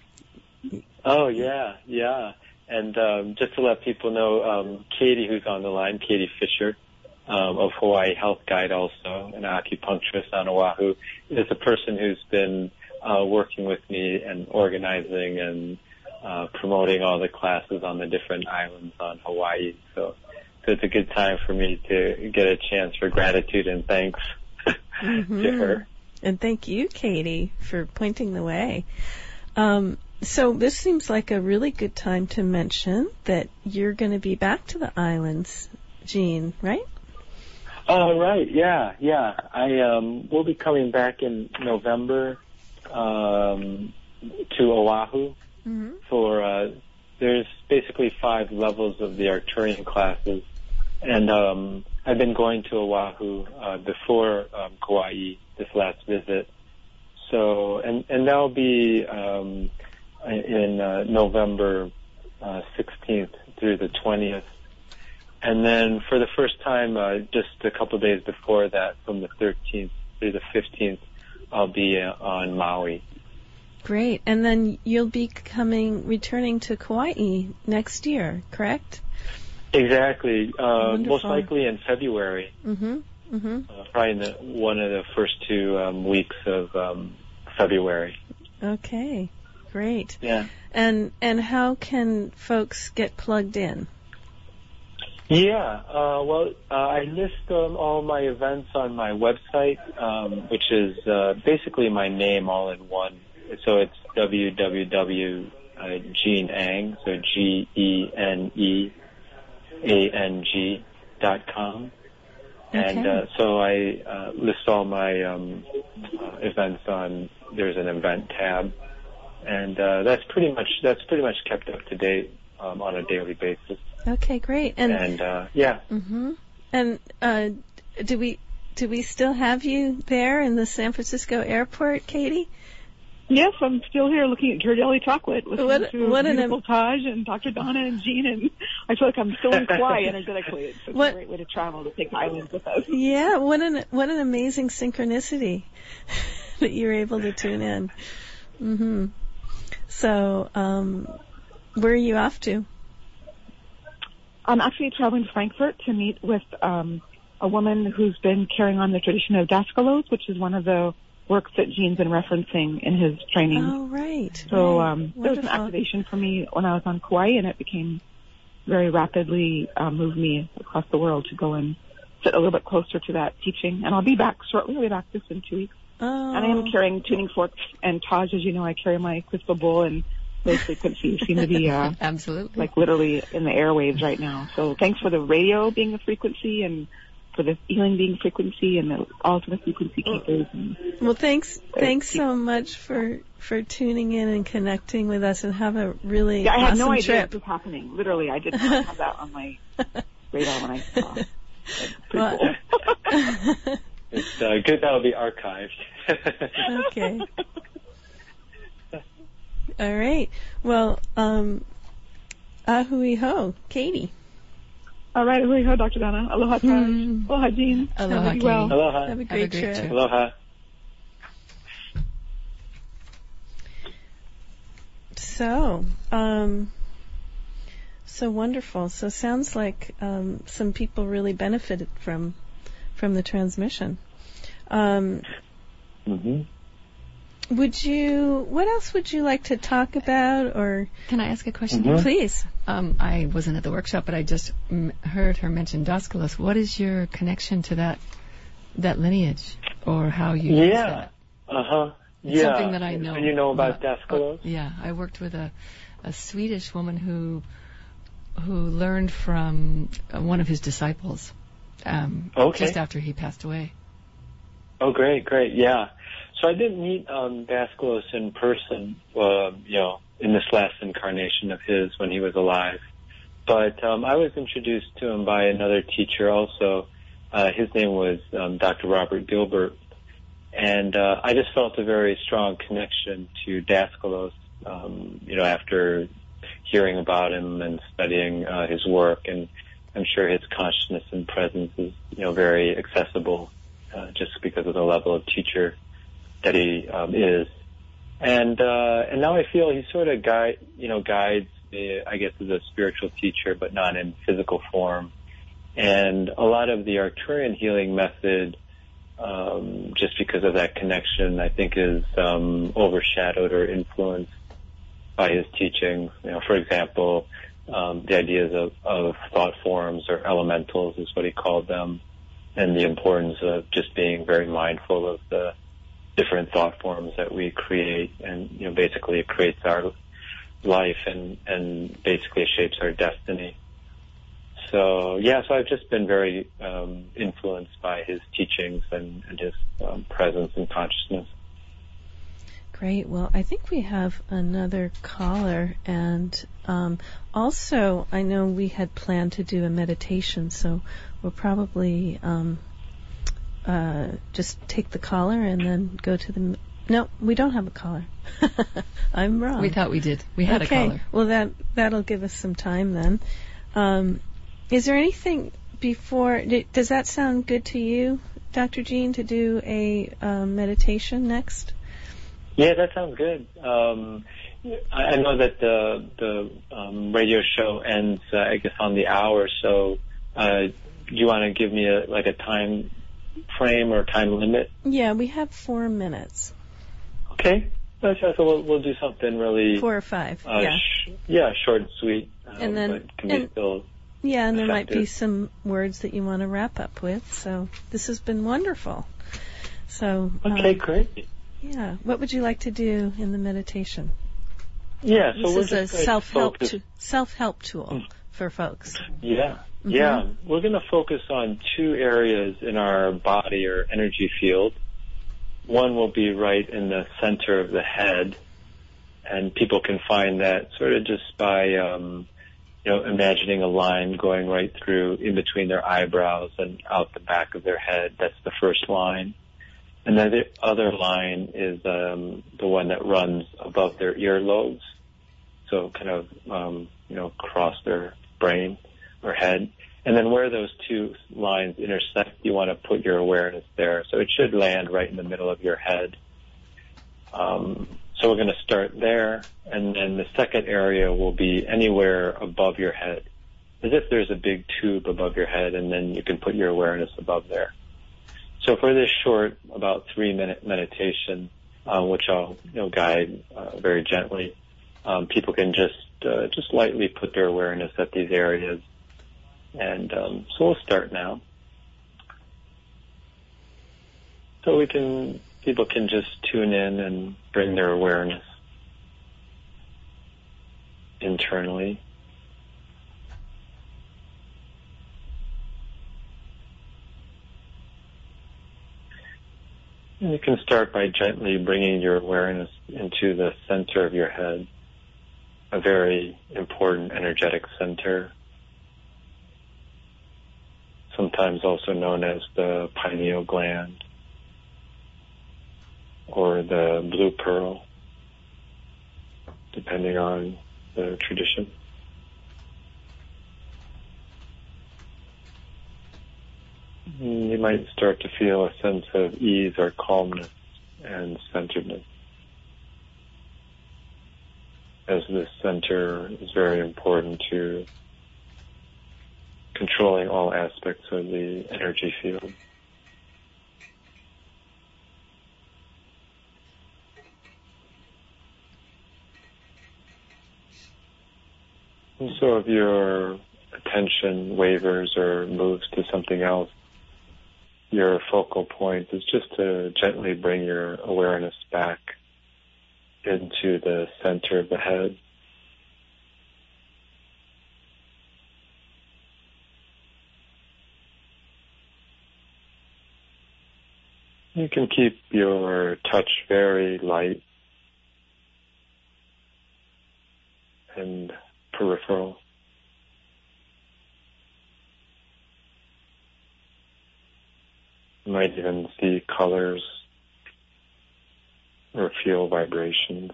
Oh, yeah, yeah. And um, just to let people know, um, Katie, who's on the line, Katie Fisher, um, of Hawaii Health Guide also, an acupuncturist on Oahu, is a person who's been uh, working with me and organizing and uh, promoting all the classes on the different islands on Hawaii. So, so it's a good time for me to get a chance for gratitude and thanks mm-hmm. to her. And thank you, Katie, for pointing the way. Um, so this seems like a really good time to mention that you're going to be back to the islands, Jean, right? Oh, right. Yeah, yeah. I um, will be coming back in November um, to Oahu Mm-hmm. for. Uh, there's basically five levels of the Arcturian classes, and um, I've been going to Oahu uh, before um, Kauai this last visit. So, and and that'll be um, in uh, November uh, sixteenth through the twentieth. And then for the first time, uh, just a couple of days before that, from the thirteenth through the fifteenth, I'll be uh, on Maui. Great. And then you'll be coming, returning to Kauai next year, correct? Exactly. Uh, Wonderful. most likely in February. Mm-hmm. Mm-hmm. Uh, probably in the, one of the first two um, weeks of um, February. Okay. Great. Yeah. And and how can folks get plugged in? Yeah, uh, well, uh, I list um, all my events on my website, um, which is uh, basically my name all in one. So it's w w w dot Gene Ang, so G E N E A N G dot com. Okay. And uh, so I uh, list all my um, uh, events on, there's an event tab. And uh, that's pretty much that's pretty much kept up to date um, on a daily basis. Okay, great. And, and uh, yeah. Mm-hmm. And uh, do we do we still have you there in the San Francisco airport, Katie? Yes, I'm still here looking at Ghirardelli Chocolate, listening what, to what beautiful an, Taj and Doctor Donna and Jean, and I feel like I'm still in Kauai energetically. It's such what, a great way to travel, to take islands with us. Yeah, what an what an amazing synchronicity that you're able to tune in. Mm-hmm. So, um, where are you off to? I'm actually traveling to Frankfurt to meet with um, a woman who's been carrying on the tradition of Daskalos, which is one of the works that Gene's been referencing in his training. Oh, right. So right. um, there was an activation for me when I was on Kauai, and it became very rapidly uh, moved me across the world to go and sit a little bit closer to that teaching. And I'll be back shortly. I'll be back just in two weeks. Oh. And I am carrying tuning forks and Taj, as you know, I carry my crystal bowl, and those frequencies seem to be uh, absolutely like literally in the airwaves right now. So thanks for the radio being a frequency, and for the healing being frequency, and the, all to the frequency keepers. And well, thanks, thanks so much for for tuning in and connecting with us, and have a really yeah, I had awesome no idea trip. this was happening. Literally, I did not have that on my radar when I saw. It's pretty well, cool. It's uh, good that'll be archived. Okay. All right. Well, um, ahui ho, Katie. All right, ahui ho, Doctor Donna. Aloha, Taj. Mm. Aloha, Jean. Aloha, Have, Katie. well. Aloha. Have a great, Have a great trip. trip. Aloha. So, um, so wonderful. So sounds like um, some people really benefited from from the transmission. Um, mm-hmm. Would you? What else would you like to talk about? Or can I ask a question? Mm-hmm. Please. Um, I wasn't at the workshop, but I just m- heard her mention Daskalos. What is your connection to that that lineage, or how you use Yeah. that? Uh huh. It's Yeah. something that I know. You know about Daskalos? Uh, yeah, I worked with a, a Swedish woman who who learned from uh, one of his disciples, um, Okay. just after he passed away. Oh, great, great, yeah. So I didn't meet um, Dascalos in person, uh, you know, in this last incarnation of his when he was alive. But um, I was introduced to him by another teacher also. Uh, his name was um, Doctor Robert Gilbert. And uh, I just felt a very strong connection to Dascalos, um, you know, after hearing about him and studying uh, his work. And I'm sure his consciousness and presence is, you know, very accessible uh, just because of the level of teacher that he um, is. And uh, and now I feel he sort of guide, you know, guides me, I guess, as a spiritual teacher, but not in physical form. And a lot of the Arcturian healing method, um, just because of that connection, I think is um, overshadowed or influenced by his teachings. You know, for example, um, the ideas of, of thought forms or elementals is what he called them, and the importance of just being very mindful of the different thought forms that we create, and you know, basically it creates our life and and basically shapes our destiny. So yeah, so I've just been very um, influenced by his teachings and, and his um, presence and consciousness. Great. Well, I think we have another caller, and um, also I know we had planned to do a meditation, so we'll probably um, uh, just take the caller and then go to the. No, we don't have a caller. I'm wrong. We thought we did. We had okay. a caller. Well, that that'll give us some time then. Um, is there anything before? Does that sound good to you, Doctor Jean, to do a um, meditation next? Yeah, that sounds good. Um, I, I know that the the um, radio show ends, uh, I guess, on the hour. So, uh, do you want to give me a like a time frame or time limit? Yeah, we have four minutes. Okay. So we'll, we'll do something really... Four or five, uh, yeah. Sh- yeah, short and sweet. Um, and then, but can be and, still yeah, and there effective. might be some words that you want to wrap up with. So this has been wonderful. So Okay, um, great. Yeah. What would you like to do in the meditation? Yeah, so this we're is a just going self-help to focus. to, self-help tool mm. for folks. Yeah, mm-hmm. yeah. We're going to focus on two areas in our body or energy field. One will be right in the center of the head, and people can find that sort of just by, um, you know, imagining a line going right through in between their eyebrows and out the back of their head. That's the first line. And then the other line is um, the one that runs above their earlobes, so kind of, um, you know, across their brain or head. And then where those two lines intersect, you want to put your awareness there. So it should land right in the middle of your head. Um, so we're going to start there, and then the second area will be anywhere above your head, as if there's a big tube above your head, and then you can put your awareness above there. So for this short, about three-minute meditation, uh, which I'll you know, guide uh, very gently, um, people can just uh, just lightly put their awareness at these areas. And um, so we'll start now. So we can, people can just tune in and bring their awareness internally. And you can start by gently bringing your awareness into the center of your head, a very important energetic center, sometimes also known as the pineal gland or the blue pearl, depending on the tradition. You might start to feel a sense of ease or calmness and centeredness, as this center is very important to controlling all aspects of the energy field. And so if your attention wavers or moves to something else, your focal point is just to gently bring your awareness back into the center of the head. You can keep your touch very light and peripheral. You might even see colors or feel vibrations.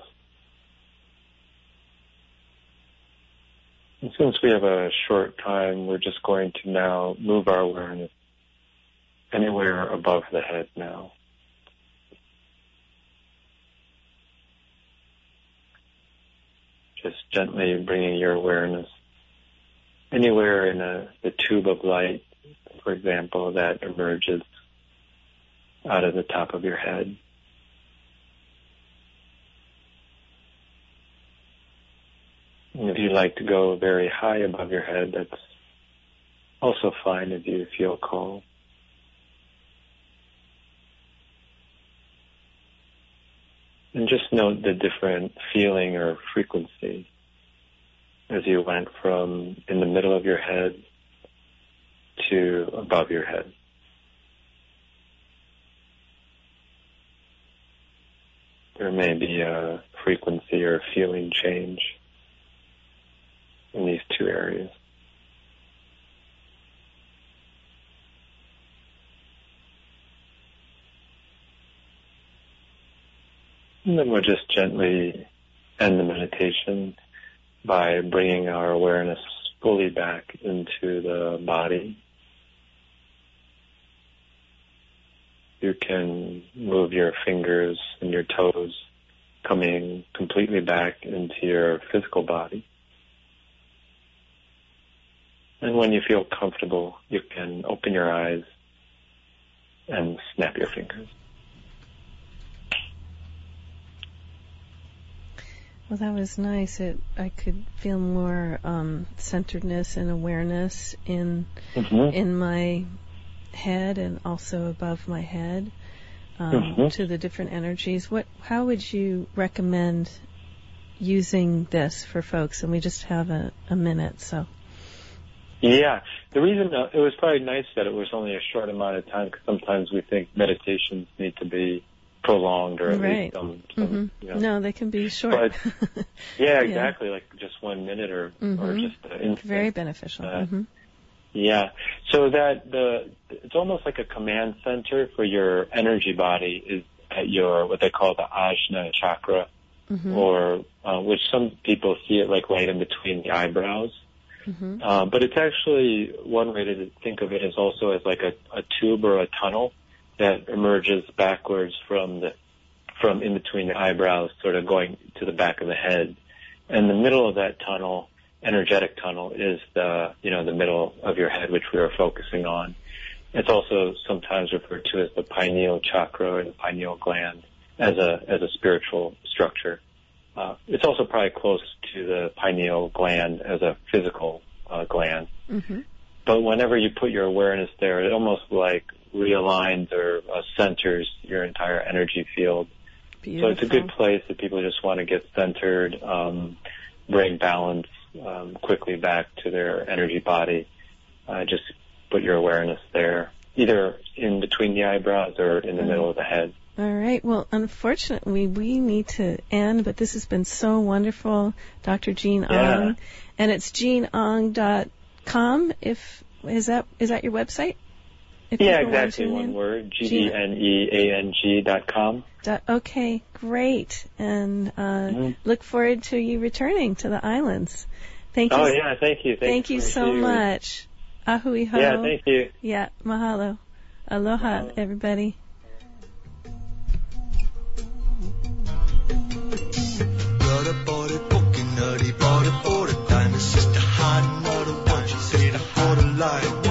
And since we have a short time, we're just going to now move our awareness anywhere above the head now. Just gently bringing your awareness anywhere in a, the tube of light, for example, that emerges out of the top of your head. And if you'd like to go very high above your head, that's also fine if you feel called. And just note the different feeling or frequency as you went from in the middle of your head to above your head. There may be a frequency or feeling change in these two areas. And then we'll just gently end the meditation by bringing our awareness fully back into the body. You can move your fingers and your toes, coming completely back into your physical body. And when you feel comfortable, you can open your eyes and snap your fingers. Well, that was nice. It, I could feel more um, centeredness and awareness in mm-hmm. in my head and also above my head um, mm-hmm. to the different energies. What? How would you recommend using this for folks? And we just have a, a minute, so. Yeah, the reason uh, it was probably nice that it was only a short amount of time, because sometimes we think meditations need to be prolonged or at right. least some, some mm-hmm. you know. No, they can be short. But, yeah, exactly, yeah. Like just one minute or, mm-hmm. or just an instant. Very beneficial. Uh, mm-hmm. Yeah, so that the it's almost like a command center for your energy body is at your, what they call the Ajna chakra, mm-hmm. or uh, which some people see it like right in between the eyebrows. Mm-hmm. Uh, but it's actually, one way to think of it is also as like a, a tube or a tunnel that emerges backwards from the from in between the eyebrows, sort of going to the back of the head. And the middle of that tunnel, energetic tunnel, is the you know the middle of your head, which we are focusing on. It's also sometimes referred to as the pineal chakra or the pineal gland as a as a spiritual structure. Uh, it's also probably close to the pineal gland as a physical uh, gland. Mm-hmm. But whenever you put your awareness there, it almost like realigns or uh, centers your entire energy field. Beautiful. So it's a good place if people just want to get centered, um, bring balance um, quickly back to their energy body. Uh, just put your awareness there, either in between the eyebrows or in the mm-hmm. middle of the head. All right. Well, unfortunately, we need to end, but this has been so wonderful, Doctor Gene yeah. Ong. And it's gene ong dot com. If is that is that your website? If yeah, exactly. One in? word. G E N E A N G dot com. Okay, great. And uh, mm-hmm. look forward to you returning to the islands. Thank you. Oh, yeah, thank you. Thank, thank you so you. much. Ahui ho. Yeah, thank you. Yeah, mahalo. Aloha, mahalo. Everybody. Bought a sister hiding all the one she said I had a lie.